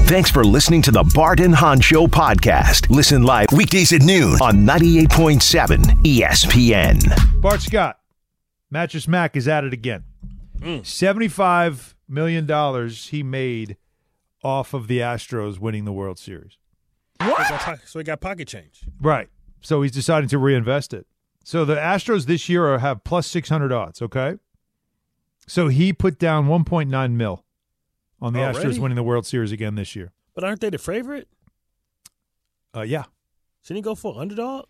Thanks for listening to the Bart and Hahn Show podcast. Listen live weekdays at noon on 98.7 ESPN. Bart Scott, Mattress Mac is at it again. $75 million he made off of the Astros winning the World Series. What? So he got pocket change. Right. So he's deciding to reinvest it. So the Astros this year have plus 600 odds, okay? So he put down 1.9 mil on the Astros winning the World Series again this year. But aren't they the favorite? Yeah. Shouldn't he go for underdog?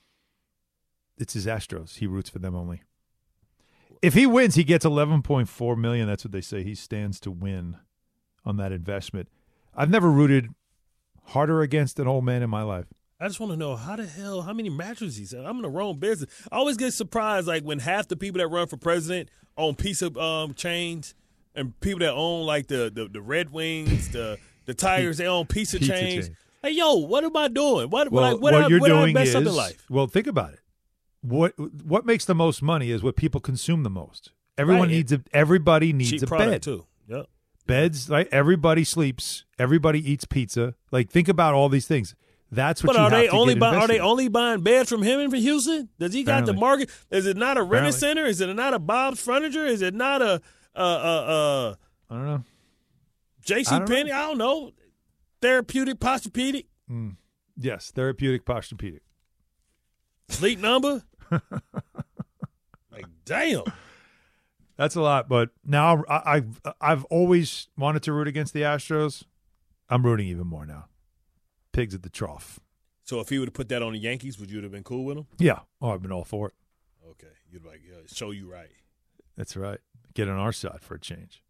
It's his Astros. He roots for them only. If he wins, he gets $11.4 million. That's what they say. He stands to win on that investment. I've never rooted harder against an old man in my life. I just want to know how many mattresses he said. I'm in the wrong business. I always get surprised, like when half the people that run for president own piece of chains, and people that own like the Red Wings, the Tigers, they own piece of chains. Hey, yo, what am I doing? What you're doing is something in life? Well, think about it. What makes the most money is what people consume the most. Everybody needs a bed too. Yep. Beds, right? Everybody sleeps. Everybody eats pizza. Like, think about all these things. That's what. But are they only buying beds from him in Houston? Does he got the market? Is it not a Rent Center? Is it not a Bob's Furniture? Is it not a I don't know. JCPenney? I don't know. Therapeutic Posturepedic? Yes, Therapeutic Posturepedic. Sleep Number? Like, damn. That's a lot, but now I've always wanted to root against the Astros. I'm rooting even more now. Pigs at the trough. So if he would have put that on the Yankees, would you have been cool with him? Yeah. Oh, I've been all for it. Okay. You'd like, show you right. That's right. Get on our side for a change.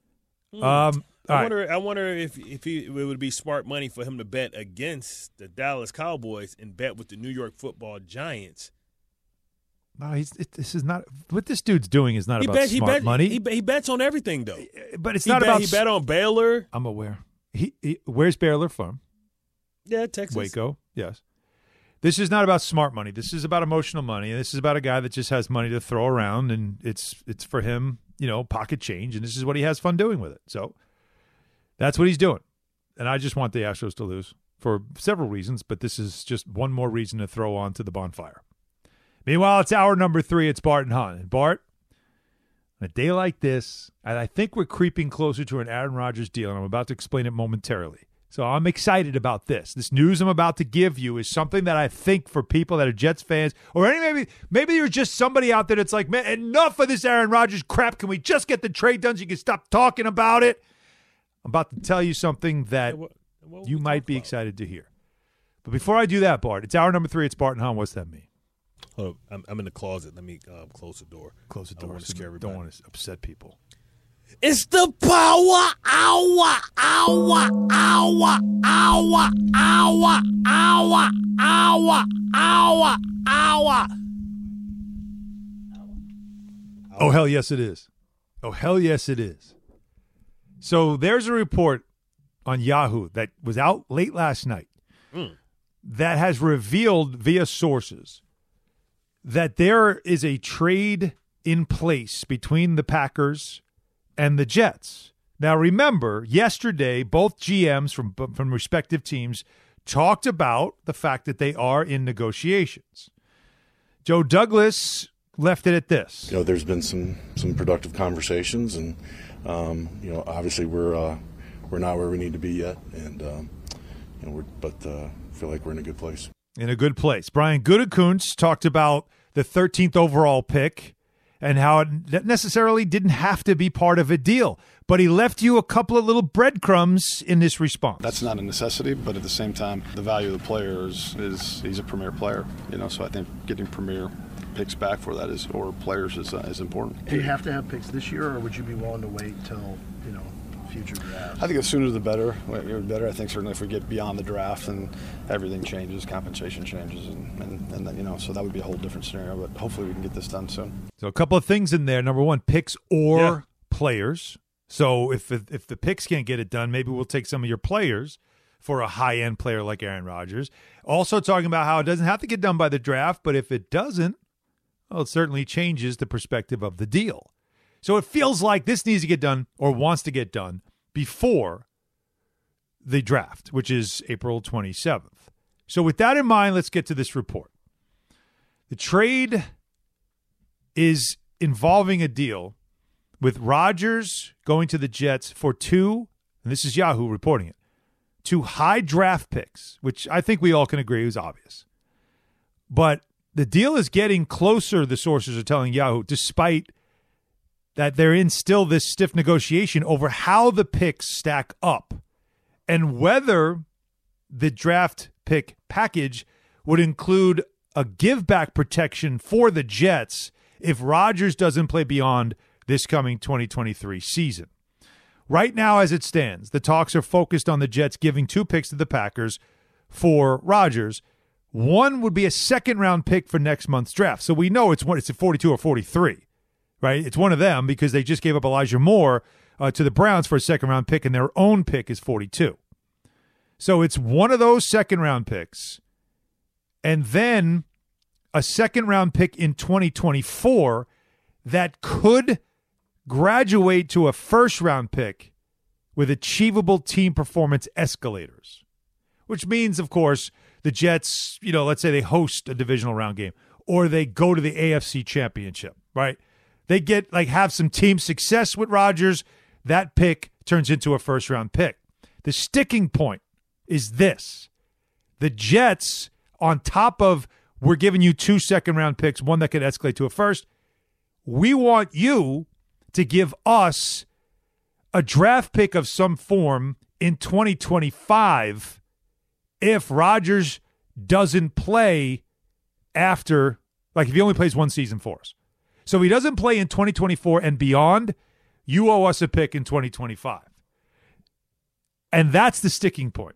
I wonder if it would be smart money for him to bet against the Dallas Cowboys and bet with the New York Football Giants. No, this is not what this dude's doing. Is not about smart money. He bets on everything though. But it's not about. He bet on Baylor. I'm aware. Where's Baylor from? Yeah, Texas. Waco. Yes. This is not about smart money. This is about emotional money. And this is about a guy that just has money to throw around, and it's for him, pocket change, and this is what he has fun doing with it. So that's what he's doing. And I just want the Astros to lose for several reasons, but this is just one more reason to throw on to the bonfire. Meanwhile, it's hour number 3. It's Bart and Hahn. And Bart, on a day like this, and I think we're creeping closer to an Aaron Rodgers deal, and I'm about to explain it momentarily. So I'm excited about this. This news I'm about to give you is something that I think for people that are Jets fans, or maybe you're just somebody out there that's like, man, enough of this Aaron Rodgers crap. Can we just get the trade done so you can stop talking about it? I'm about to tell you something that you might be excited to hear. But before I do that, Bart, it's hour number 3. It's Bart and Hahn. What's that mean? Hold up. I'm in the closet. Let me close the door. Close the door. I don't want to scare everybody. Don't want to upset people. It's the power hour. Oh, hell yes, it is. Oh, hell yes, it is. So there's a report on Yahoo that was out late last night that has revealed via sources that there is a trade in place between the Packers and the Jets. Now, remember, yesterday, both GMs from respective teams talked about the fact that they are in negotiations. Joe Douglas left it at this. There's been some productive conversations, and obviously we're not where we need to be yet, and feel like we're in a good place. In a good place. Brian Gutekunst talked about the 13th overall pick and how it necessarily didn't have to be part of a deal. But he left you a couple of little breadcrumbs in this response. That's not a necessity, but at the same time, the value of the player is he's a premier player. So I think getting premier picks back for that or players is important. Do you have to have picks this year, or would you be willing to wait till future drafts? I think the sooner the better. I think certainly if we get beyond the draft and everything changes, compensation changes, and so that would be a whole different scenario. But hopefully we can get this done soon. So a couple of things in there. Number one, picks or players. So if the picks can't get it done, maybe we'll take some of your players for a high-end player like Aaron Rodgers. Also talking about how it doesn't have to get done by the draft, but if it doesn't, well, it certainly changes the perspective of the deal. So it feels like this needs to get done or wants to get done before the draft, which is April 27th. So with that in mind, let's get to this report. The trade is involving a deal with Rodgers going to the Jets for 2, and this is Yahoo reporting it, 2 high draft picks, which I think we all can agree is obvious. But the deal is getting closer, the sources are telling Yahoo, despite that they're in still this stiff negotiation over how the picks stack up and whether the draft pick package would include a give-back protection for the Jets if Rodgers doesn't play beyond this coming 2023 season. Right now, as it stands, the talks are focused on the Jets giving 2 picks to the Packers for Rodgers. One would be a second-round pick for next month's draft. So we know it's a 42 or 43, right? It's one of them because they just gave up Elijah Moore to the Browns for a second-round pick, and their own pick is 42. So it's one of those second-round picks, and then a second-round pick in 2024 that could graduate to a first-round pick with achievable team performance escalators, which means, of course, the Jets, let's say they host a divisional round game or they go to the AFC Championship, right? They have some team success with Rodgers. That pick turns into a first-round pick. The sticking point is this. The Jets, on top of we're giving you 2 second-round picks, one that could escalate to a first, we want you to give us a draft pick of some form in 2025 if Rodgers doesn't play after, if he only plays one season for us. So if he doesn't play in 2024 and beyond, you owe us a pick in 2025. And that's the sticking point.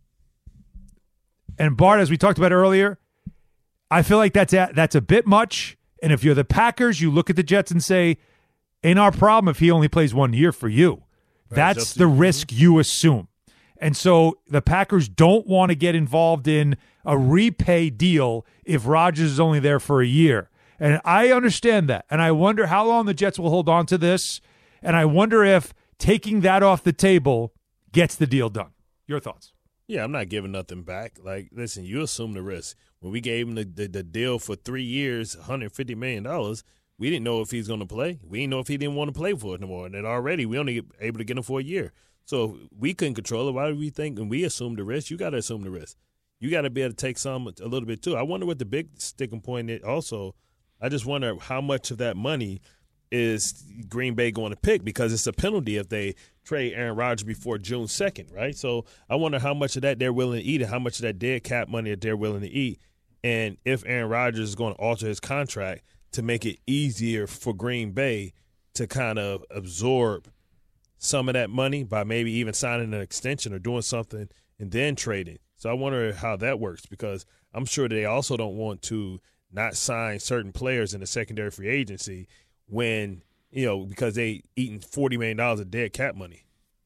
And Bart, as we talked about earlier, I feel like that's a bit much. And if you're the Packers, you look at the Jets and say, ain't our problem if he only plays 1 year for you. That's the risk you assume. And so the Packers don't want to get involved in a repay deal if Rodgers is only there for a year. And I understand that. And I wonder how long the Jets will hold on to this. And I wonder if taking that off the table gets the deal done. Your thoughts? Yeah, I'm not giving nothing back. Listen, you assume the risk. When we gave him the deal for 3 years, $150 million, we didn't know if he's going to play. We didn't know if he didn't want to play for it anymore. And then already we only able to get him for a year. So we couldn't control it. Why do we think when we assume the risk? You got to assume the risk. You got to be able to take a little bit too. I wonder what the big sticking point is also. I just wonder how much of that money is Green Bay going to pick, because it's a penalty if they trade Aaron Rodgers before June 2nd, right? So I wonder how much of that they're willing to eat and how much of that dead cap money that they're willing to eat. And if Aaron Rodgers is going to alter his contract to make it easier for Green Bay to kind of absorb some of that money by maybe even signing an extension or doing something and then trading. So I wonder how that works, because I'm sure they also don't want to not sign certain players in the secondary free agency when, because they eating $40 million of dead cap money.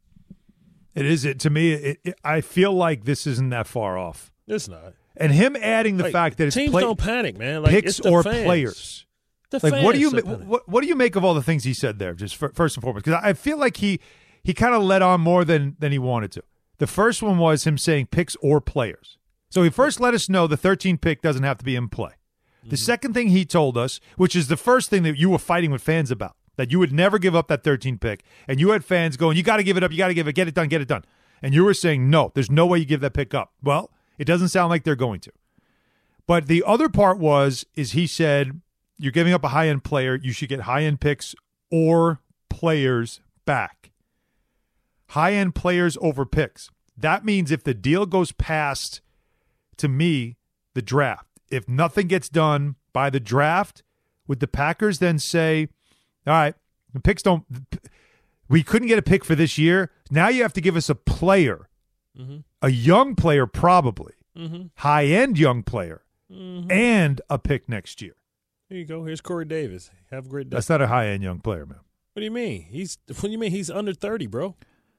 It is. To me, I feel like this isn't that far off. It's not. And him adding the fact that it's teams don't panic, man. Picks it's the or fans. players. The fans what do you make of all the things he said there? Just first and foremost, because I feel like he kind of let on more than he wanted to. The first one was him saying picks or players. So he first let us know the 13th pick doesn't have to be in play. The second thing he told us, which is the first thing that you were fighting with fans about, that you would never give up that 13th pick, and you had fans going, you got to give it up, you got to give it, get it done. And you were saying, no, there's no way you give that pick up. Well, it doesn't sound like they're going to. But the other part is he said, you're giving up a high-end player, you should get high-end picks or players back. High-end players over picks. That means if the deal goes past, to me, the draft, if nothing gets done by the draft, would the Packers then say, all right, the picks we couldn't get a pick for this year. Now you have to give us a player, a young player probably, high-end young player, and a pick next year. Here you go. Here's Corey Davis. Have a great day. That's not a high-end young player, man. What do you mean? He's under 30, bro?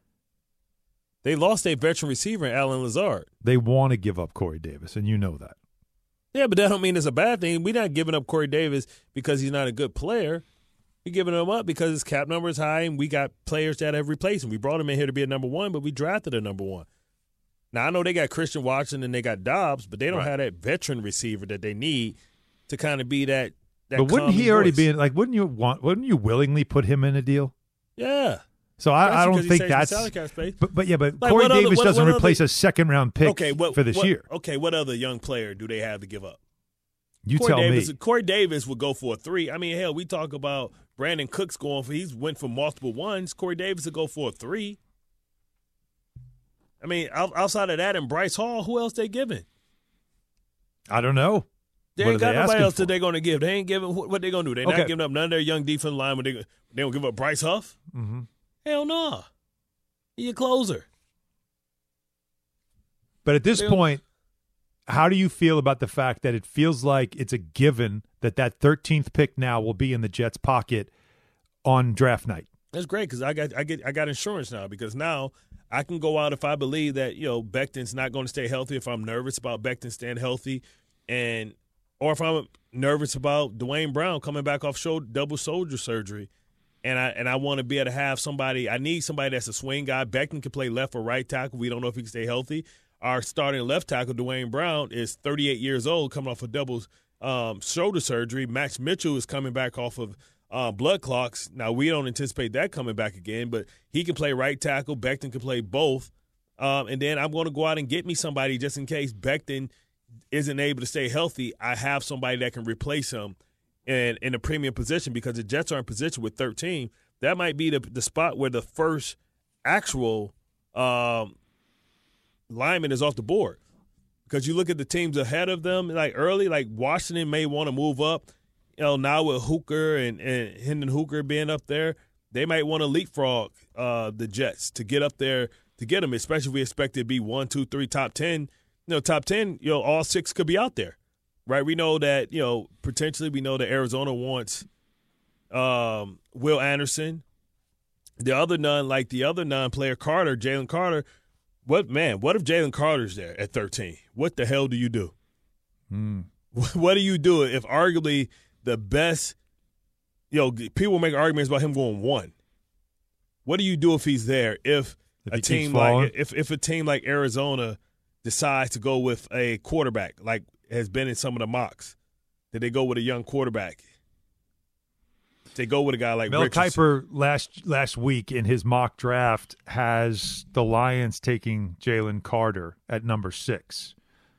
They lost a veteran receiver in Allen Lazard. They want to give up Corey Davis, and you know that. Yeah, but that don't mean it's a bad thing. We're not giving up Corey Davis because he's not a good player. We're giving him up because his cap number is high, and we got players that have replaced him. We brought him in here to be a number one, but we drafted a number one. Now, I know they got Christian Watson and they got Dobbs, but they don't Right. have that veteran receiver that they need to kind of be that But wouldn't he calming already voice. be in, like? Wouldn't you willingly put him in a deal? Yeah. So I Especially don't 'cause he think saves the that's. salary cap space. But Like, Corey what other- Davis what- doesn't what replace other- a second-round pick for this year. Okay, what other young player do they have to give up? You Corey tell Davis, me. Corey Davis would go for a 3. I mean, hell, we talk about Brandon Cooks he's went for multiple 1s. Corey Davis would go for a 3. I mean, outside of that and Bryce Hall, who else they giving? I don't know. They What ain't are got they nobody asking else for? that they're going to give. They ain't giving what they going to do. They're Okay. not giving up none of their young defensive linemen. They don't give up Bryce Huff? Mm-hmm. Hell no. He a closer. But at this They- point, how do you feel about the fact that it feels like it's a given that 13th pick now will be in the Jets' pocket on draft night? That's great because I got insurance now because now I can go out if I believe that Becton's not going to stay healthy, if I'm nervous about Becton staying healthy, or if I'm nervous about Dwayne Brown coming back off double shoulder surgery, and I want to be able to have somebody. I need somebody that's a swing guy. Becton can play left or right tackle. We don't know if he can stay healthy. Our starting left tackle Dwayne Brown is 38 years old, coming off a double shoulder surgery. Max Mitchell is coming back off of blood clots. Now, we don't anticipate that coming back again, but he can play right tackle. Becton can play both. And then I'm going to go out and get me somebody just in case Becton isn't able to stay healthy. I have somebody that can replace him in a premium position because the Jets are in position with 13. That might be the spot where the first actual lineman is off the board. Because you look at the teams ahead of them, like early, like Washington may want to move up. Now with Hooker and Hendon Hooker being up there, they might want to leapfrog the Jets to get up there to get them, especially if we expect it to be 1, 2, 3, top 10. Top 10, all 6 could be out there, right? We know that, potentially we know that Arizona wants Will Anderson. The other non-player, Carter, Jalen Carter. What if Jalen Carter's there at 13? What the hell do you do? What do you do if arguably the best, people make arguments about him going 1. What do you do if he's there? If a team like Arizona decides to go with a quarterback, like has been in some of the mocks, did they go with a young quarterback? They go with a guy like Mel Richardson. Kiper last week in his mock draft has the Lions taking Jalen Carter at number 6.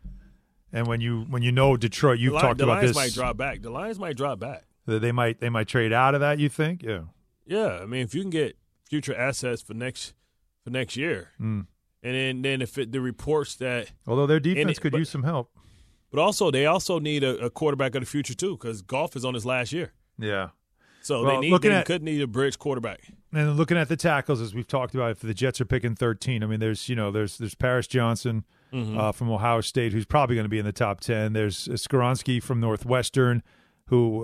And when you know Detroit, you've talked about this. The Lions might drop back. The Lions might drop back. They might trade out of that. You think? Yeah. Yeah, I mean, if you can get future assets for next year, and then if the reports that, although their defense could use some help, but they also need a quarterback of the future too, because Goff is on his last year. Yeah. So Well, they could need a bridge quarterback. And then looking at the tackles, as we've talked about, if the Jets are picking 13, I mean, there's Paris Johnson from Ohio State, who's probably going to be in the top 10. There's Skoronski from Northwestern, who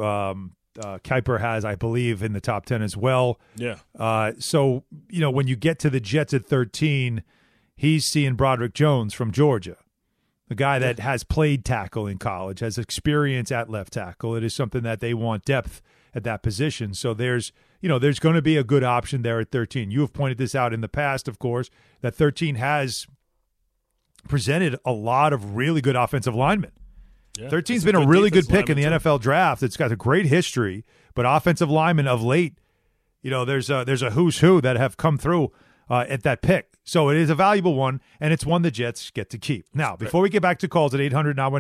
Kiper has, I believe, in the top 10 as well. Yeah. So, when you get to the Jets at 13, he's seeing Broderick Jones from Georgia, a guy that has played tackle in college, has experience at left tackle. It is something that they want depth at that position. So there's going to be a good option there at 13. You have pointed this out in the past, of course, that 13 has presented a lot of really good offensive linemen. Yeah. 13's been a really good pick in the lineman, too. NFL draft. It's got a great history, but offensive linemen of late, there's a who's who that have come through at that pick. So it is a valuable one, and it's one the Jets get to keep. Now, before we get back to calls at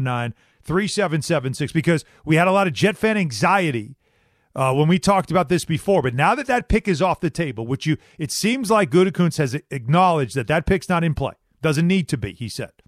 800-919-3776, because we had a lot of Jet fan anxiety when we talked about this before, but now that pick is off the table, it seems like Gutekunst has acknowledged that pick's not in play. Doesn't need to be, he said.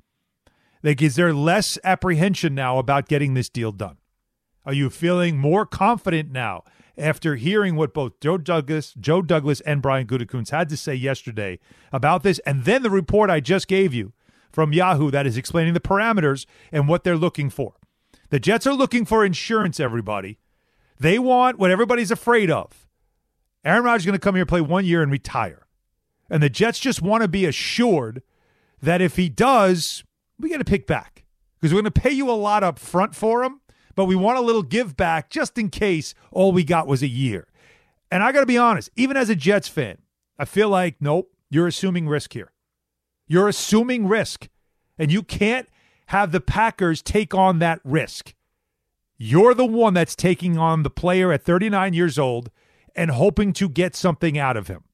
Is there less apprehension now about getting this deal done? Are you feeling more confident now after hearing what both Joe Douglas and Brian Gutekunst had to say yesterday about this, and then the report I just gave you from Yahoo that is explaining the parameters and what they're looking for? The Jets are looking for insurance, everybody. They want what everybody's afraid of. Aaron Rodgers is going to come here, play 1 year, and retire. And the Jets just want to be assured that if he does, we get a pick back. Because we're going to pay you a lot up front for him, but we want a little give back just in case all we got was a year. And I got to be honest, even as a Jets fan, I feel like, nope, you're assuming risk here. You're assuming risk, and you can't have the Packers take on that risk. You're the one that's taking on the player at 39 years old and hoping to get something out of him.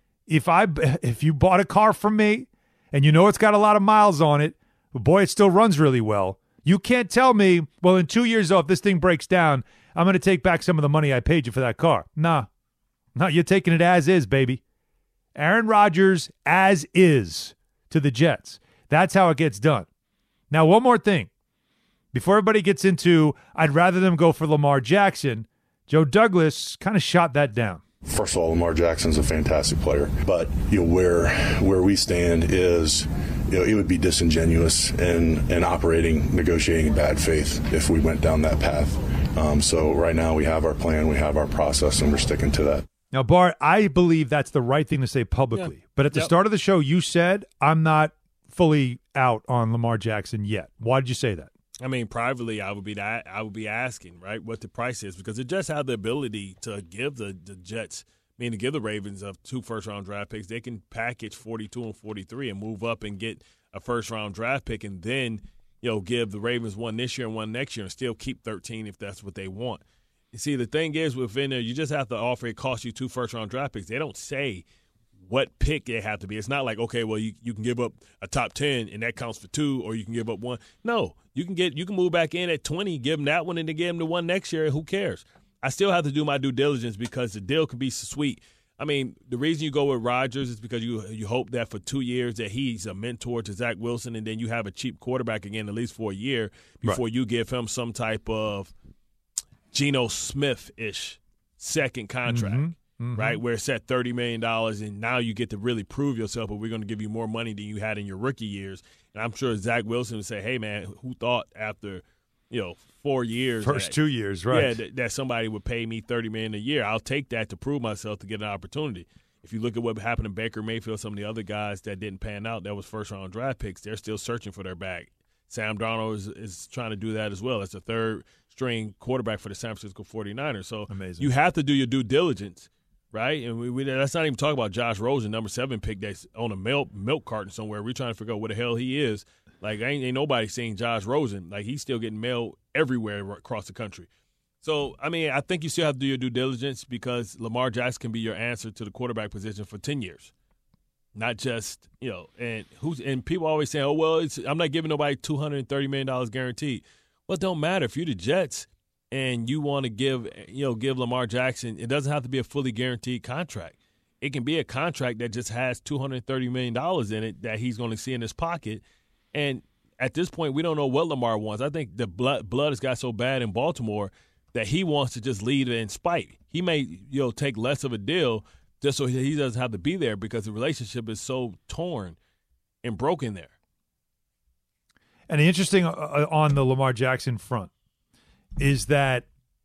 If you bought a car from me and you know it's got a lot of miles on it, but boy, it still runs really well, you can't tell me, well, in 2 years, if this thing breaks down, I'm going to take back some of the money I paid you for that car. Nah, you're taking it as is, baby. Aaron Rodgers as is to the Jets. That's how it gets done. Now, one more thing. Before everybody gets into, I'd rather them go for Lamar Jackson, Joe Douglas kind of shot that down. First of all, Lamar Jackson's a fantastic player, but where we stand is, it would be disingenuous and negotiating in bad faith if we went down that path. So right now we have our plan, we have our process, and we're sticking to that. Now, Bart, I believe that's the right thing to say publicly. Yeah. But at the start of the show, you said, I'm not fully out on Lamar Jackson yet. Why did you say that? I mean, privately, I would be asking, right, what the price is, because the Jets have the ability to give the Jets, to give the Ravens of 2 first-round draft picks. They can package 42 and 43 and move up and get a first-round draft pick, and then give the Ravens one this year and one next year, and still keep 13 if that's what they want. You see, the thing is within there, you just have to offer it costs you 2 first-round draft picks. They don't say what pick they have to be. It's not like, okay, well, you can give up a top 10 and that counts for 2, or you can give up 1. No, you can move back in at 20, give them that one, and then give them the one next year. Who cares? I still have to do my due diligence because the deal could be sweet. I mean, the reason you go with Rodgers is because you hope that for 2 years that he's a mentor to Zach Wilson, and then you have a cheap quarterback again at least for a year before you give him some type of Geno Smith-ish second contract. Mm-hmm. Right, where it's at $30 million, and now you get to really prove yourself, but we're going to give you more money than you had in your rookie years. And I'm sure Zach Wilson would say, hey, man, who thought after 4 years, first 2 years, right? Yeah, that somebody would pay me $30 million a year. I'll take that to prove myself to get an opportunity. If you look at what happened to Baker Mayfield, some of the other guys that didn't pan out, that was first-round draft picks, they're still searching for their bag. Sam Darnold is trying to do that as well. It's a third-string quarterback for the San Francisco 49ers. So amazing. You have to do your due diligence. Right, and we let's not even talk about Josh Rosen, number 7 pick that's on a milk carton somewhere. We're trying to figure out what the hell he is. Like, ain't nobody seeing Josh Rosen. Like, he's still getting mail everywhere across the country. So, I mean, I think you still have to do your due diligence because Lamar Jackson can be your answer to the quarterback position for 10 years. Not just, and people always say, oh, well, I'm not giving nobody $230 million guaranteed. Well, it don't matter. If you're the Jets – and you want to give Lamar Jackson, it doesn't have to be a fully guaranteed contract. It can be a contract that just has $230 million in it that he's going to see in his pocket. And at this point, we don't know what Lamar wants. I think the blood has got so bad in Baltimore that he wants to just lead in spite. He may take less of a deal just so he doesn't have to be there because the relationship is so torn and broken there. And the interesting on the Lamar Jackson front is that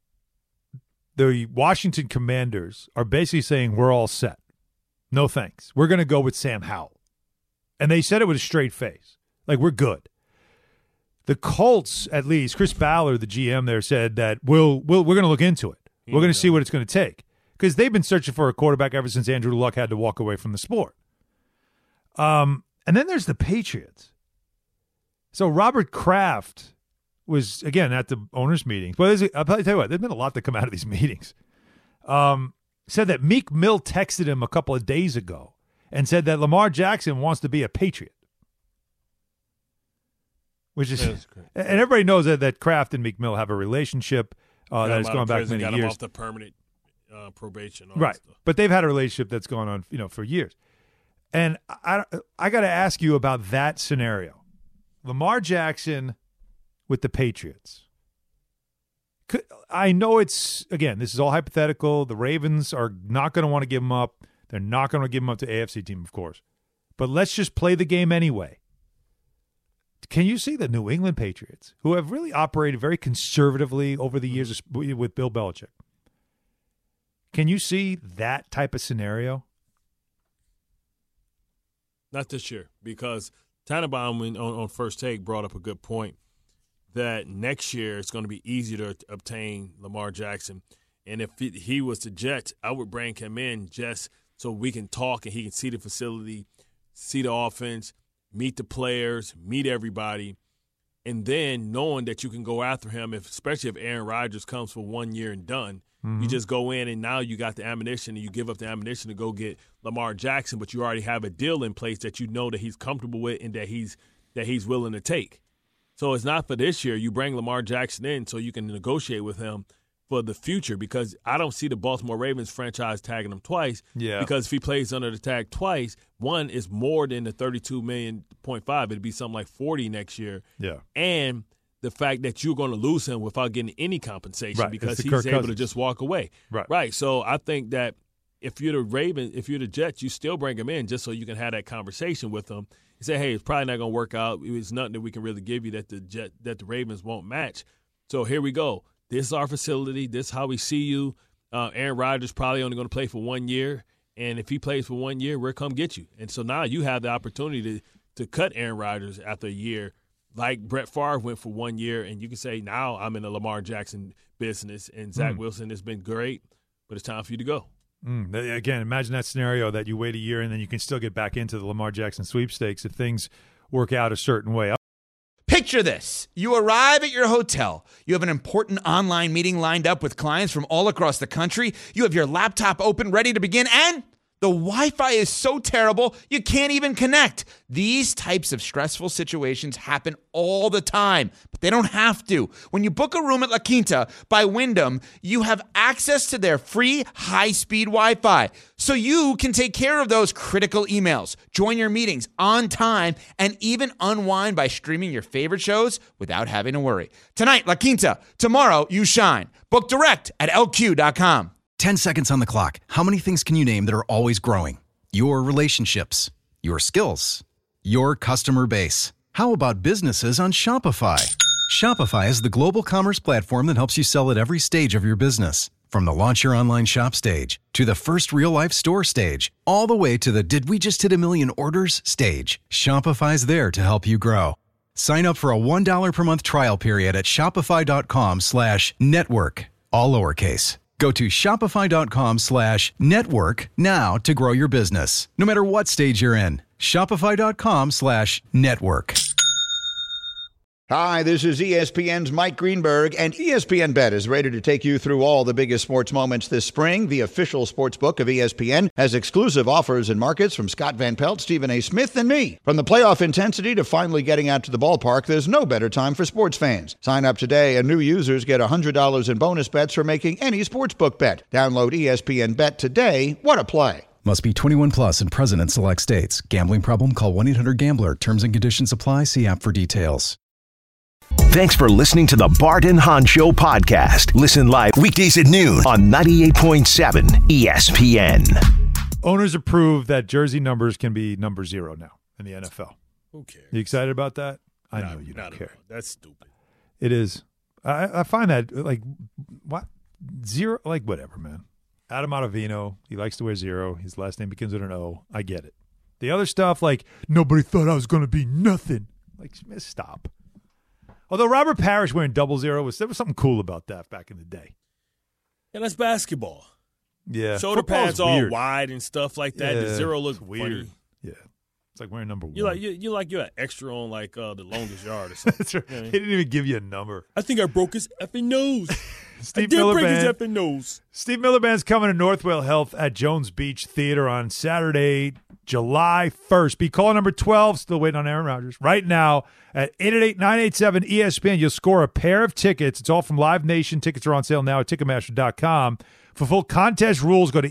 the Washington Commanders are basically saying we're all set. No thanks. We're going to go with Sam Howell. And they said it with a straight face. Like, we're good. The Colts, at least, Chris Ballard, the GM there, said that we're going to look into it. We're going to see what it's going to take. Because they've been searching for a quarterback ever since Andrew Luck had to walk away from the sport. And then there's the Patriots. So Robert Kraft was, again, at the owners' meetings. But I'll tell you what, there's been a lot that come out of these meetings. Said that Meek Mill texted him a couple of days ago and said that Lamar Jackson wants to be a Patriot. Which is, and everybody knows that Kraft and Meek Mill have a relationship that has gone back many got years. Him off the permanent probation. Right. But they've had a relationship that's gone on, for years. And I got to ask you about that scenario. Lamar Jackson with the Patriots. I know it's, again, this is all hypothetical. The Ravens are not going to want to give him up. They're not going to give him up to AFC team, of course. But let's just play the game anyway. Can you see the New England Patriots, who have really operated very conservatively over the years with Bill Belichick? Can you see that type of scenario? Not this year, because Tannenbaum on First Take brought up a good point that next year it's going to be easier to obtain Lamar Jackson. And if he was the Jets, I would bring him in just so we can talk and he can see the facility, see the offense, meet the players, meet everybody, and then knowing that you can go after him, especially if Aaron Rodgers comes for 1 year and done. You just go in and now you got the ammunition and you give up the ammunition to go get Lamar Jackson, but you already have a deal in place that you know that he's comfortable with and that he's willing to take. So it's not for this year. You bring Lamar Jackson in so you can negotiate with him for the future, because I don't see the Baltimore Ravens franchise tagging him twice. Yeah. Because if he plays under the tag twice, one is more than the $32.5 million. It'd be something like 40 next year. Yeah. And the fact that you're going to lose him without getting any compensation, Right. because It's the he's Kirk able to Cousins. just walk away. Right. So I think that if you're the Ravens, if you're the Jets, you still bring him in just so you can have that conversation with him. You say, hey, it's probably not going to work out. It's nothing that we can really give you that the Ravens won't match. So here we go. This is our facility. This is how we see you. Aaron Rodgers probably only going to play for 1 year. And if he plays for 1 year, we'll come get you. And so now you have the opportunity to cut Aaron Rodgers after a year, like Brett Favre went for 1 year. And you can say, now I'm in the Lamar Jackson business, and Zach Wilson has been great, but it's time for you to go. Again, imagine that scenario that you wait a year and then you can still get back into the Lamar Jackson sweepstakes if things work out a certain way. Picture this. You arrive at your hotel. You have an important online meeting lined up with clients from all across the country. You have your laptop open, ready to begin, and the Wi-Fi is so terrible you can't even connect. These types of stressful situations happen all the time, but they don't have to. When you book a room at La Quinta by Wyndham, you have access to their free high-speed Wi-Fi, so you can take care of those critical emails, join your meetings on time, and even unwind by streaming your favorite shows without having to worry. Tonight, La Quinta. Tomorrow, you shine. Book direct at lq.com. 10 seconds on the clock. How many things can you name that are always growing? Your relationships, your skills, your customer base. How about businesses on Shopify? Shopify is the global commerce platform that helps you sell at every stage of your business. From the launch your online shop stage to the first real-life store stage, all the way to the did we just hit a million orders stage. Shopify's there to help you grow. Sign up for a $1 per month trial period at shopify.com/network, all lowercase. Go to shopify.com/network now to grow your business, no matter what stage you're in. Shopify.com/network. Hi, this is ESPN's Mike Greenberg, and ESPN Bet is ready to take you through all the biggest sports moments this spring. The official sports book of ESPN has exclusive offers and markets from Scott Van Pelt, Stephen A. Smith, and me. From the playoff intensity to finally getting out to the ballpark, there's no better time for sports fans. Sign up today, and new users get $100 in bonus bets for making any sportsbook bet. Download ESPN Bet today. What a play. Must be 21 plus and present in select states. Gambling problem? Call 1-800-GAMBLER. Terms and conditions apply. See app for details. Thanks for listening to the Bart and Hahn Show podcast. Listen live weekdays at noon on 98.7 ESPN. Owners approve that jersey numbers can be number 0 now in the NFL. Who cares? You excited about that? I know you Not don't care. at all. That's stupid. It is. I find that, like, what? 0? Like, whatever, man. Adam Ottavino, he likes to wear 0. His last name begins with an O. I get it. The other stuff, like, nobody thought I was going to be nothing. Like, stop. Although Robert Parrish wearing 00, there was something cool about that back in the day. And that's basketball. Yeah. Shoulder Football's pads all weird. wide and stuff like that. Yeah, The 0 looks it's weird. funny. Yeah. It's like wearing number 1. You're an extra on like the longest yard or something. That's right. You know what I mean? He didn't even give you a number. I think I broke his effing nose. Steve I did Miller break his Band. effing nose. Steve Miller Band's coming to Northwell Health at Jones Beach Theater on Saturday, July 1st. Be caller number 12, still waiting on Aaron Rodgers, right now at 888-987-ESPN. You'll score a pair of tickets. It's all from Live Nation. Tickets are on sale now at Ticketmaster.com. For full contest rules, go to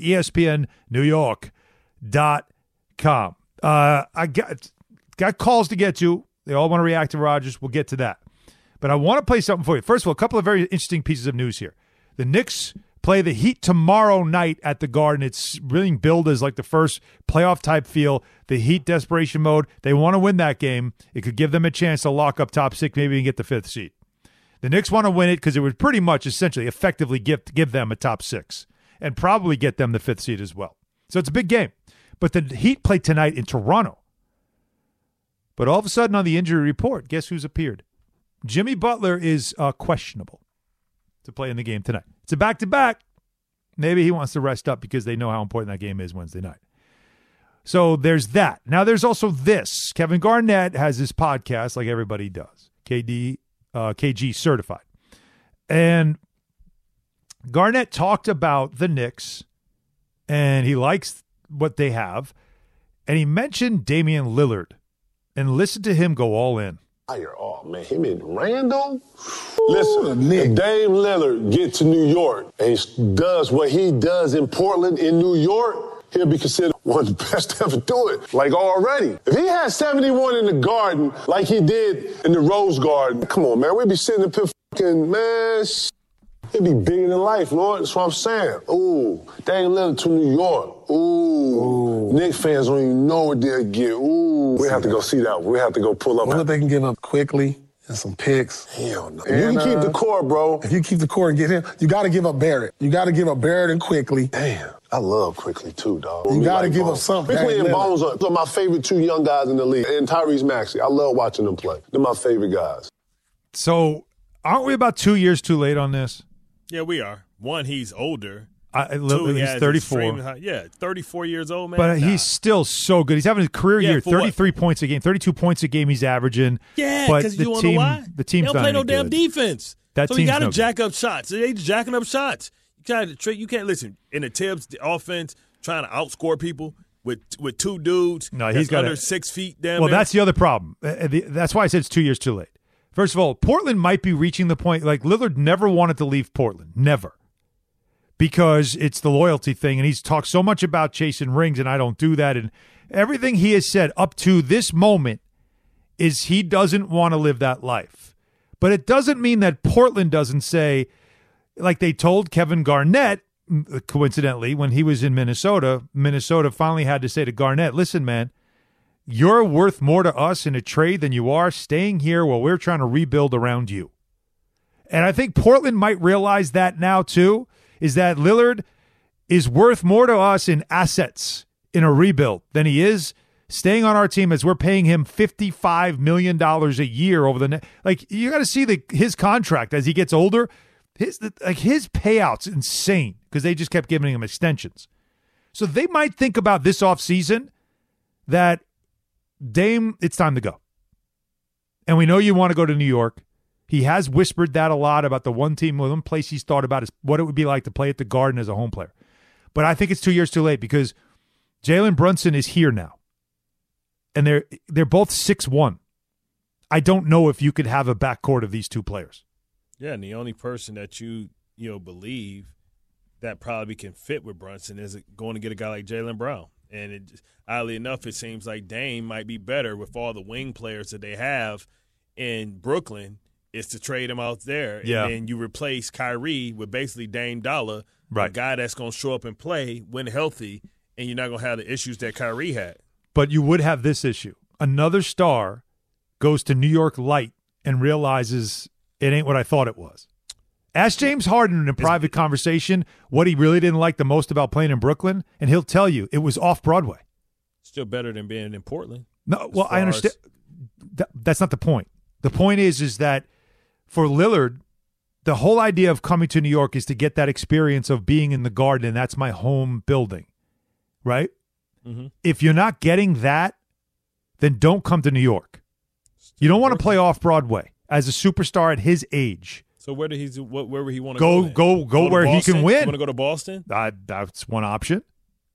ESPNNewYork.com. I got calls to get to. They all want to react to Rodgers. We'll get to that. But I want to play something for you. First of all, a couple of very interesting pieces of news here. The Knicks play the Heat tomorrow night at the Garden. It's really billed as like the first playoff-type feel. The Heat desperation mode. They want to win that game. It could give them a chance to lock up top 6, maybe even get the 5th seed. The Knicks want to win it because it would pretty much essentially effectively give them a top 6 and probably get them the 5th seed as well. So it's a big game. But the Heat play tonight in Toronto. But all of a sudden on the injury report, guess who's appeared? Jimmy Butler is questionable to play in the game tonight. It's a back-to-back. Maybe he wants to rest up because they know how important that game is Wednesday night. So there's that. Now there's also this. Kevin Garnett has his podcast like everybody does. KG certified. And Garnett talked about the Knicks, and he likes what they have. And he mentioned Damian Lillard. And listen to him go all in. Oh, man, him and Randall? Listen, if Dame Lillard gets to New York and does what he does in Portland, in New York, he'll be considered one of the best to ever do it, like already. If he had 71 in the Garden like he did in the Rose Garden, come on, man, we'd be sitting up here fucking, man, it'd be bigger than life, Lord. That's what I'm saying. Ooh, Dame Lillard to New York. Ooh. Knicks fans don't even know what they'll get. Ooh. We have to go see that one. We have to go pull up. What if they can give up quickly and some picks? Hell no. You can keep the core, bro. If you keep the core and get him, you got to give up Barrett. You got to give up Barrett and quickly. Damn. I love Quickly, too, dog. You got to give up something. Quickly and Bones are my favorite two young guys in the league. And Tyrese Maxey. I love watching them play. They're my favorite guys. So aren't we about 2 years too late on this? Yeah, we are. One, he's older. He's 34. Yeah, 34 years old, man. But he's still so good. He's having a career year, 33 points a game, 32 points a game he's averaging. Yeah, because you want to know why? The team's they don't play no damn good. defense. So you got to jack up shots. They jacking up shots. You can't listen in the Tibbs offense trying to outscore people with two dudes. No, he's got under 6 feet. Damn. Well, that's the other problem. That's why I said it's 2 years too late. First of all, Portland might be reaching the point. Like Lillard never wanted to leave Portland, never. Because it's the loyalty thing, and he's talked so much about chasing rings, and I don't do that. And everything he has said up to this moment is he doesn't want to live that life. But it doesn't mean that Portland doesn't say, like they told Kevin Garnett, coincidentally, when he was in Minnesota, Minnesota finally had to say to Garnett, listen, man, you're worth more to us in a trade than you are staying here while we're trying to rebuild around you. And I think Portland might realize that now, too, is that Lillard is worth more to us in assets in a rebuild than he is staying on our team as we're paying him $55 million a year over the next. Like, you got to see his contract as he gets older. His payout's insane because they just kept giving him extensions. So they might think about this offseason that, Dame, it's time to go. And we know you want to go to New York. He has whispered that a lot about the one place he's thought about is what it would be like to play at the Garden as a home player. But I think it's 2 years too late because Jalen Brunson is here now. And they're both 6'1". I don't know if you could have a backcourt of these two players. Yeah, and the only person that you believe that probably can fit with Brunson is going to get a guy like Jaylen Brown. And oddly enough, it seems like Dame might be better with all the wing players that they have in Brooklyn is to trade him out there. Yeah. And then you replace Kyrie with basically Dame Dollar, a guy that's going to show up and play when healthy, and you're not going to have the issues that Kyrie had. But you would have this issue. Another star goes to New York Light and realizes it ain't what I thought it was. Ask James Harden in a private conversation what he really didn't like the most about playing in Brooklyn, and he'll tell you it was off-Broadway. Still better than being in Portland. No, well, I understand. That's not the point. The point is that for Lillard, the whole idea of coming to New York is to get that experience of being in the Garden, and that's my home building, right? Mm-hmm. If you're not getting that, then don't come to New York. You don't want to play off-Broadway as a superstar at his age. So where would he want to go? Go where he can win. You want to go to Boston? That's one option.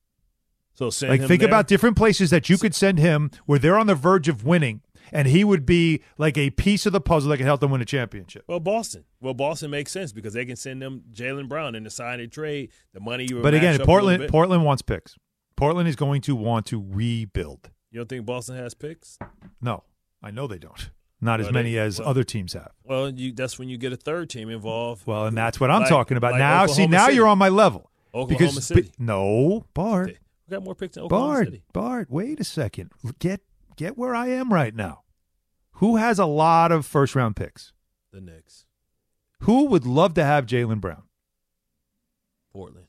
So send him think there? about different places that you could send him where they're on the verge of winning, and he would be like a piece of the puzzle that can help them win a championship. Well, Boston. Boston makes sense because they can send them Jaylen Brown in the sign and trade. The money you. But again, Portland wants picks. Portland is going to want to rebuild. You don't think Boston has picks? No, I know they don't. Not as many as other teams have. Well, that's when you get a third team involved. Well, and that's what I'm talking about. Like now, Oklahoma City. You're on my level. Oklahoma City. No, Bart. We got more picks than Oklahoma City. Bart, wait a second. Get where I am right now. Who has a lot of first-round picks? The Knicks. Who would love to have Jaylen Brown? Portland.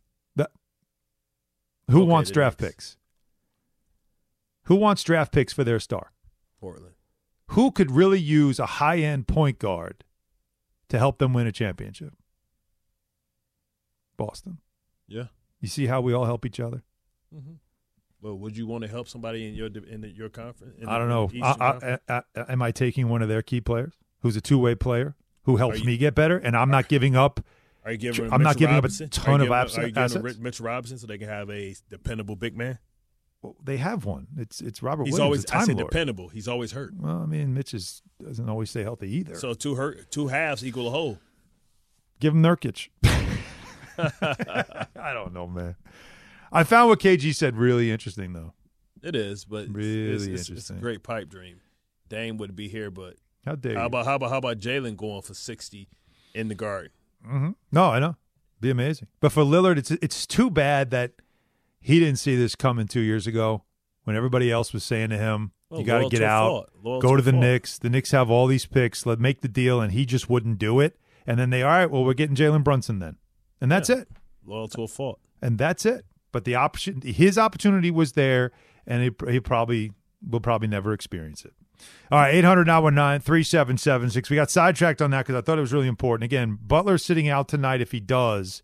Who wants draft picks? Who wants draft picks for their star? Portland. Who could really use a high-end point guard to help them win a championship? Boston. Yeah. You see how we all help each other? Mm-hmm. Well, would you want to help somebody in your conference? I don't know. Am I taking one of their key players who's a two-way player who helps me get better, and I'm not giving up? Are you giving? I'm not giving Robinson? up a ton of assets. Are you assets. giving Mitch Robinson so they can have a dependable big man? Well, they have one. It's Robert He's Williams. always the Time I say Lord. dependable. He's always hurt. Well, I mean, Mitch doesn't always stay healthy either. So two halves equal a whole. Give him Nurkic. I don't know, man. I found what KG said really interesting, though. It is, but really it's a great pipe dream. Dame would be here, but how dare you? How about Jalen going for 60 in the Garden? Mm-hmm. No, I know, be amazing. But for Lillard, it's too bad that he didn't see this coming 2 years ago when everybody else was saying to him, "You got to get out, go to the Knicks. The Knicks have all these picks. Let's make the deal," and he just wouldn't do it. And then all right, well, we're getting Jalen Brunson then, and that's it. Loyal to a fault, and that's it. But his opportunity was there, and he will probably never experience it. All right, 800-919-3776. We got sidetracked on that because I thought it was really important. Again, Butler sitting out tonight. If he does,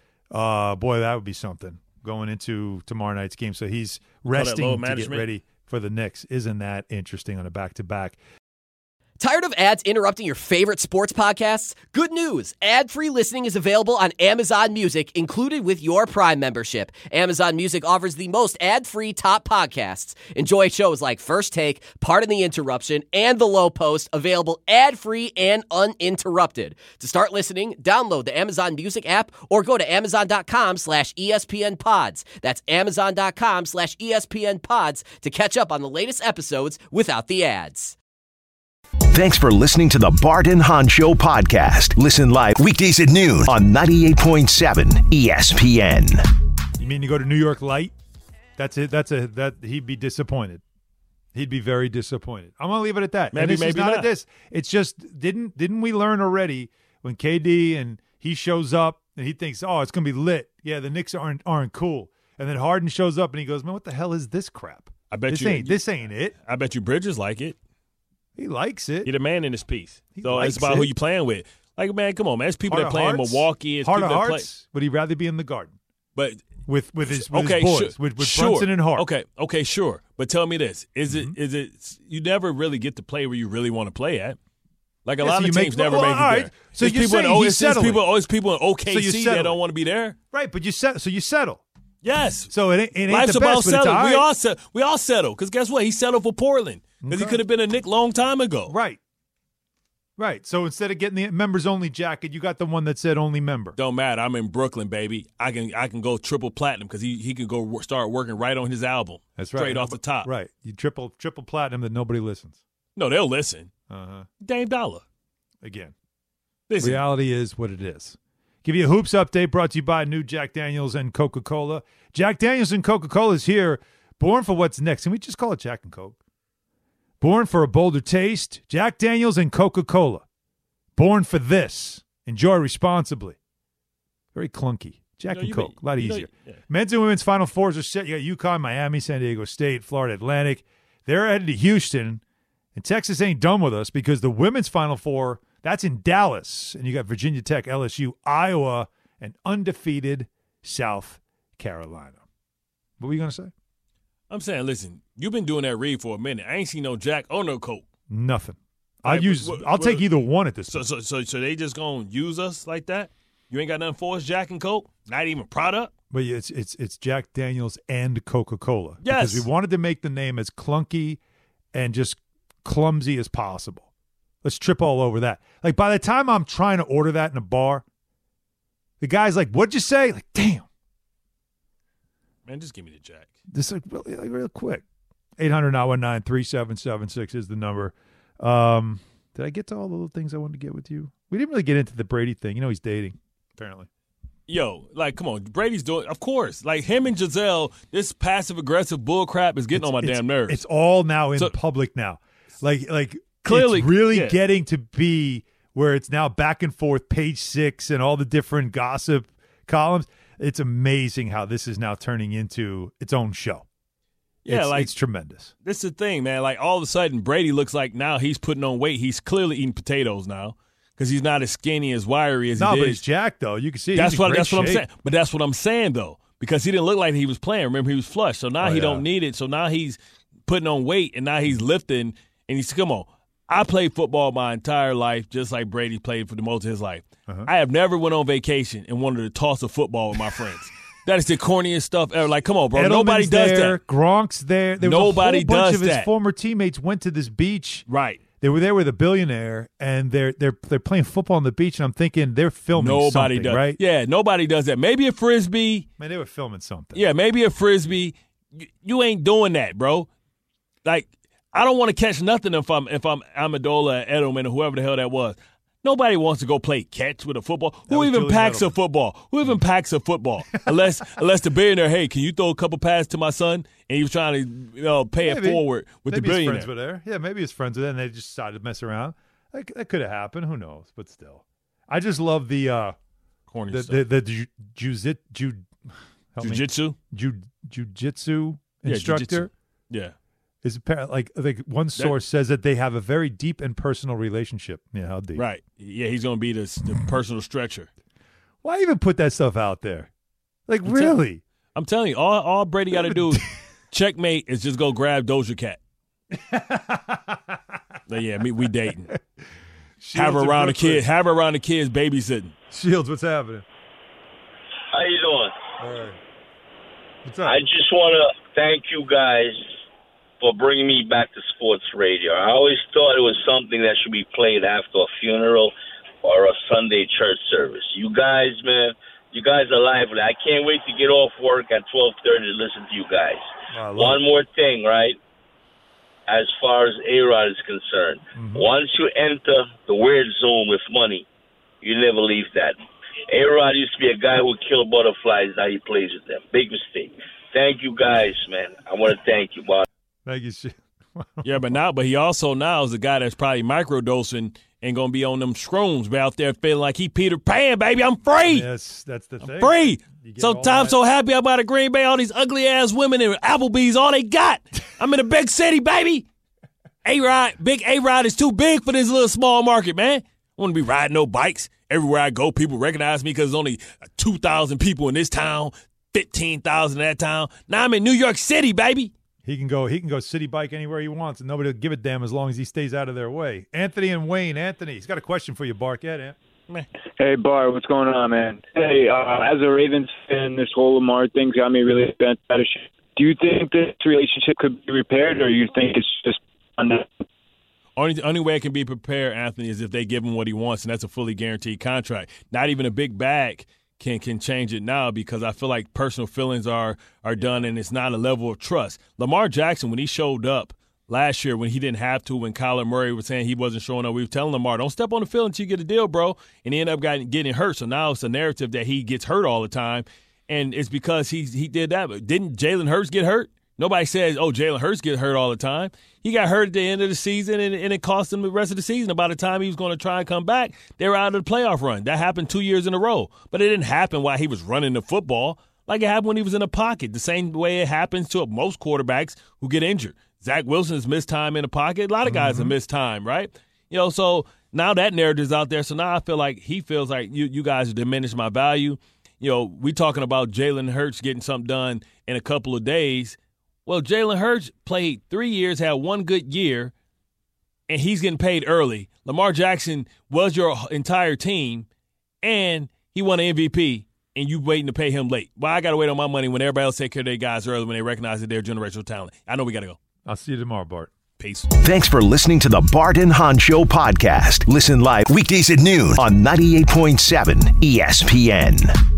boy, that would be something going into tomorrow night's game. So he's resting to get ready for the Knicks. Isn't that interesting on a back-to-back? Tired of ads interrupting your favorite sports podcasts? Good news. Ad-free listening is available on Amazon Music, included with your Prime membership. Amazon Music offers the most ad-free top podcasts. Enjoy shows like First Take, Pardon the Interruption, and The Low Post, available ad-free and uninterrupted. To start listening, download the Amazon Music app or go to Amazon.com/ESPN Pods. That's Amazon.com/ESPN Pods to catch up on the latest episodes without the ads. Thanks for listening to the Bart and Hahn Show podcast. Listen live weekdays at noon on 98.7 ESPN. You mean to go to New York Light? That's it. He'd be disappointed. He'd be very disappointed. I'm gonna leave it at that. Maybe not. It's just didn't we learn already when KD and he shows up and he thinks, oh, it's gonna be lit. Yeah, the Knicks aren't cool. And then Harden shows up and he goes, man, what the hell is this crap? This ain't it. I bet you Bridges like it. He likes it. He's the man in his piece. So it's about who you playing with. Like, man, come on, man. It's people that play in Milwaukee. It's Heart people of that hearts, would he rather be in the Garden? But with his boys, with Brunson and Hart. Okay, sure. But tell me this: is it? You never really get to play where you really want to play at. Like a lot of teams never make it there. So you're saying he's settling. Always people in OKC that don't want to be there. Right, but you settle. Yes. So it ain't Life's the best, about settling. Right. We all settle. Because guess what? He settled for Portland. Because he could have been a Knick long time ago. Right. So instead of getting the members-only jacket, you got the one that said only member. Don't matter. I'm in Brooklyn, baby. I can go triple platinum because he can go start working right on his album. That's right. Straight off the top. Right. You triple platinum that nobody listens. No, they'll listen. Dame Dollar. Again. Listen. Reality is what it is. Give you a Hoops update brought to you by new Jack Daniels and Coca-Cola. Jack Daniels and Coca-Cola is here. Born for what's next. Can we just call it Jack and Coke? Born for a bolder taste. Jack Daniels and Coca-Cola. Born for this. Enjoy responsibly. Very clunky. Jack and Coke. A lot easier. Men's and women's Final Fours are set. You got UConn, Miami, San Diego State, Florida Atlantic. They're headed to Houston. And Texas ain't done with us because the women's Final Four, that's in Dallas. And you got Virginia Tech, LSU, Iowa, and undefeated South Carolina. What were you going to say? I'm saying, listen, you've been doing that read for a minute. I ain't seen no Jack or no Coke. Nothing. I'll take either one at this point. So they just going to use us like that? You ain't got nothing for us, Jack and Coke? Not even product? But it's Jack Daniels and Coca-Cola. Yes. Because we wanted to make the name as clunky and just clumsy as possible. Let's trip all over that. Like, by the time I'm trying to order that in a bar, the guy's like, what'd you say? Like, damn. Man, just give me the Jack. Just real quick. 800-919-3776 is the number. Did I get to all the little things I wanted to get with you? We didn't really get into the Brady thing. You know he's dating, apparently. Yo, like, come on. Brady's doing, of course. Like, him and Giselle, this passive-aggressive bull crap is getting on my damn nerves. It's all now in public now. Like clearly, it's really getting to be where it's now back and forth, Page 6 and all the different gossip columns. It's amazing how this is now turning into its own show. Yeah, it's tremendous. This is the thing, man. Like, all of a sudden, Brady looks like now he's putting on weight. He's clearly eating potatoes now because he's not as skinny, as wiry as he did. No, but he's jacked, though. You can see that's what I'm shape. saying. But that's what I'm saying, though, because he didn't look like he was playing. Remember, he was flush. So now he don't need it. So now he's putting on weight, and now he's lifting. And he said, come on, I played football my entire life just like Brady played for the most of his life. I have never went on vacation and wanted to toss a football with my friends. That is the corniest stuff ever. Like, come on, bro. Edelman's Nobody does there, that. Gronk's there. Nobody a whole bunch does of his that. former teammates went to this beach. Right. They were there with a billionaire, and they're playing football on the beach, and I'm thinking they're filming Nobody something, does. right? Yeah, nobody does that. Maybe a Frisbee. Man, they were filming something. Yeah, maybe a Frisbee. You ain't doing that, bro. Like, I don't want to catch nothing if I'm Amendola, Edelman, or whoever the hell that was. Nobody wants to go play catch with a football. Who even packs a football? Who even packs a football? Unless the billionaire, hey, can you throw a couple passes to my son? And he was trying to pay it forward with the billionaire. Maybe his friends were there. Yeah, maybe his friends were there, and they just decided to mess around. That could have happened. Who knows? But still, I just love the corny jujitsu instructor. Yeah. Is like one source says that they have a very deep and personal relationship. Yeah, how deep? Right. Yeah, he's going to be the personal stretcher. Why even put that stuff out there? Like, really? I'm telling you, all Brady got to do, checkmate, is just go grab Doja Cat. But yeah, we dating. Have her around the kids babysitting. Shields, what's happening? How you doing? All right. What's up? I just want to thank you guys for bringing me back to sports radio. I always thought it was something that should be played after a funeral or a Sunday church service. You guys, man, you guys are lively. I can't wait to get off work at 12:30 to listen to you guys. One more thing, right? As far as A-Rod is concerned, once you enter the weird zone with money, you never leave that. A-Rod used to be a guy who would kill butterflies. Now he plays with them. Big mistake. Thank you guys, man. I want to thank you, boss. Thank you, shit. Yeah, but he also now is a guy that's probably microdosing and gonna be on them shrooms, be out there feeling like he Peter Pan, baby. I'm free. Yes, that's the thing. Free. Sometimes so happy about a Green Bay, all these ugly ass women and Applebee's, all they got. I'm in a big city, baby. Big A-Rod is too big for this little small market, man. I want to be riding no bikes. Everywhere I go, people recognize me because there's only 2,000 people in this town, 15,000 in that town. Now I'm in New York City, baby. He can go city bike anywhere he wants, and nobody will give a damn as long as he stays out of their way. Anthony and Wayne. Anthony, he's got a question for you, Bark. Yeah, Ant. Hey, Bart, what's going on, man? Hey, as a Ravens fan, this whole Lamar thing got me really bent out of shit. Do you think this relationship could be repaired, or you think it's just undone? Only way it can be prepared, Anthony, is if they give him what he wants, and that's a fully guaranteed contract. Not even a big bag can change it now, because I feel like personal feelings are done, and it's not a level of trust. Lamar Jackson, when he showed up last year, when he didn't have to, when Kyler Murray was saying he wasn't showing up, we were telling Lamar, don't step on the field until you get a deal, bro. And he ended up getting hurt. So now it's a narrative that he gets hurt all the time, and it's because he did that. But didn't Jalen Hurts get hurt? Nobody says, oh, Jalen Hurts get hurt all the time. He got hurt at the end of the season, and it cost him the rest of the season. By the time he was going to try and come back, they were out of the playoff run. That happened 2 years in a row. But it didn't happen while he was running the football. Like it happened when he was in the pocket, the same way it happens to most quarterbacks who get injured. Zach Wilson's missed time in the pocket. A lot of guys have missed time, right? So now that narrative's out there. So now I feel like he feels like you guys have diminished my value. We talking about Jalen Hurts getting something done in a couple of days. Well, Jalen Hurts played 3 years, had one good year, and he's getting paid early. Lamar Jackson was your entire team, and he won an MVP, and you waiting to pay him late. Well, I got to wait on my money when everybody else take care of their guys early when they recognize that they're generational talent. I know we got to go. I'll see you tomorrow, Bart. Peace. Thanks for listening to the Bart and Hahn Show podcast. Listen live weekdays at noon on 98.7 ESPN.